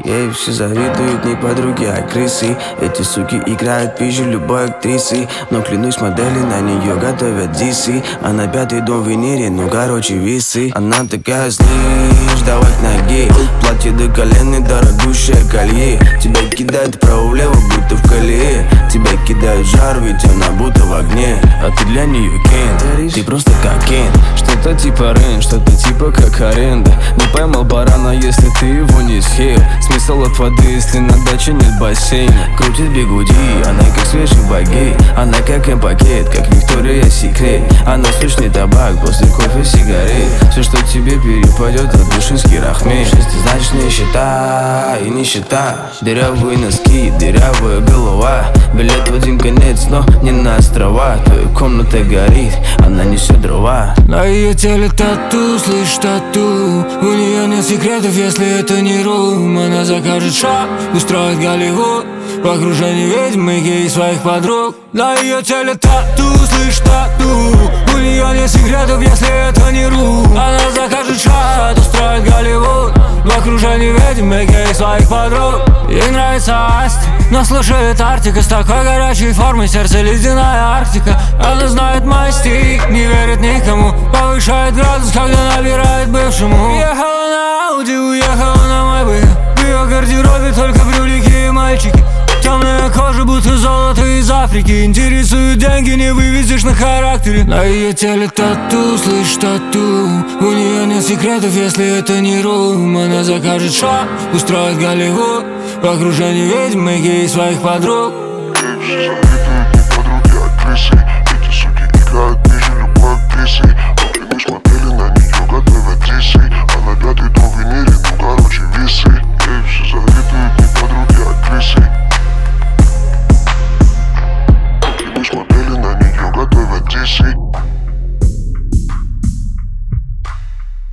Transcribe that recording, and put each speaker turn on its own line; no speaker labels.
Ей все завидуют не подруги, а крысы. Эти суки играют пизжу любой актрисы. Но клянусь, модели на нее готовят дисы. А на пятый дом в Венере, ну короче висы. Она такая, слышь, давай к ноге. Платье до колен и дорогущее колье. Тебя кидает вправо-влево, будто в колее. Тебя кидает жар, ведь она будто в огне. А ты для нее Кен, ты просто как Кен.
Что-то типа рент, что-то типа как аренда. Не поймал барана, если ты его не съел. Смысл от воды, если на даче нет бассейна.
Крутит бигуди, она как свежий багет. Она как М-пакет, как Виктория Секрет. Она сочный табак, после кофе сигарет. Все, что тебе перепадет, от душинский рахмет. Шестизначные счета и нищета. Дырявые носки, дырявая голова. Билет в один конец, но не на острова. Твоя комната горит, она несет дрова.
На ее теле тату, слышь, тату. У нее нет секретов, если это не рум. Она закажет шаг, устроит Голливуд в окружении ведьм и гей своих подруг. На ее теле тату, слышь, тату. У нее нет секретов, если это не рум. Она закажет шаг, устроит Голливуд в окружении ведьм и гей своих подруг. Ей нравится Асти, но слушает Артика. С такой горячей формой сердце ледяная Арктика. Она знает мой стих, не верит никому. Повышает градус, когда набирает бывшему. Уехала на Ауди, уехала на Майбе. В ее гардеробе только брюлики и мальчики. Темная кожа, будто золото из Африки. Интересуют деньги, не вывезешь на характере. На ее теле тату, слышь, тату. У нее нет секретов, если это не рум. Она закажет шаг, устроит Голливуд в окружении ведьм и гей своих подруг.